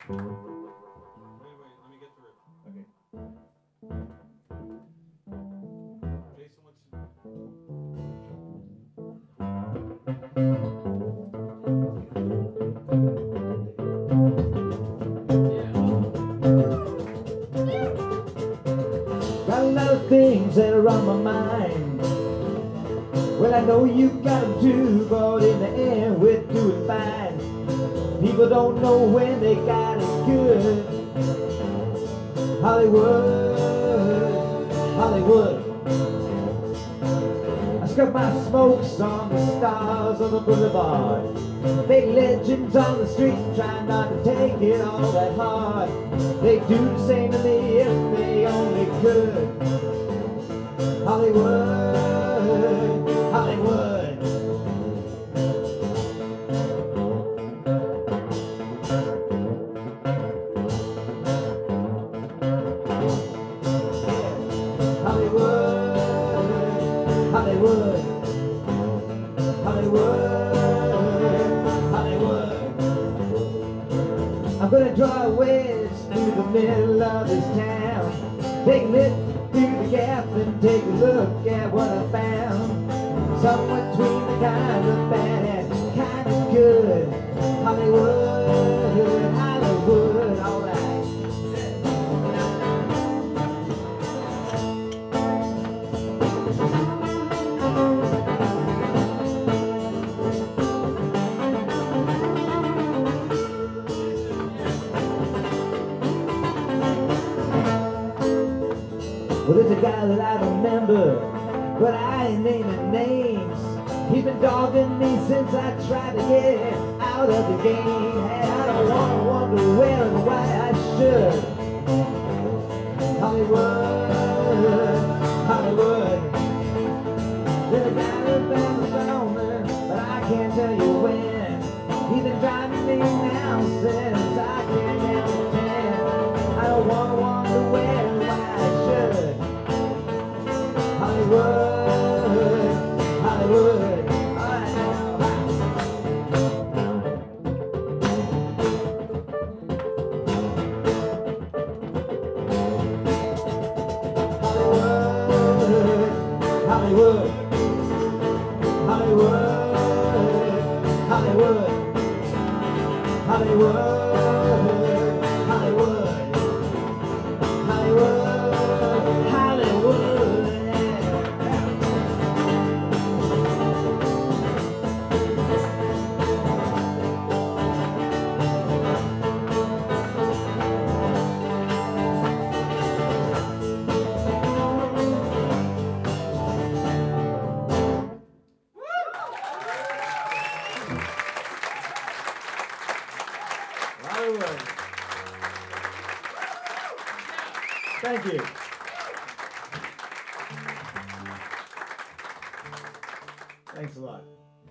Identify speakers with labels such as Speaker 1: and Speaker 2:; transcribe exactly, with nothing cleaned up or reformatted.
Speaker 1: Wait, wait, let me get the riff.
Speaker 2: Okay.
Speaker 1: Jason, what's...
Speaker 2: Got a lot of things that are on my mind. Well, I know you got them too, but in the end, we're doing fine. People don't know when they got it good. Hollywood, Hollywood. I struck my smokes on the stars on the boulevard. Fake legends on the street, trying not to take it all that hard. They do the same to me if they only could. Hollywood, Hollywood. Hollywood, Hollywood, Hollywood, Hollywood. I'm gonna draw a wedge through the middle of this town. Take a look through the gap and take a look at what I found. Somewhere between the kind of bad and kind of good. Hollywood, Hollywood, alright. Well, there's a guy that I remember, but I ain't naming names. He's been dogging me since I tried to get out of the game. And I don't wanna wonder where and why I should. Hollywood, Hollywood. There's a guy that been around me, but I can't tell you when. He's been driving me now since I can't count to ten. I don't wanna wonder where and why I should. Hollywood, Hollywood. All right now. Hollywood, Hollywood, Hollywood, Hollywood, Hollywood, Hollywood, Hollywood, Hollywood. Thank you. Thanks a lot.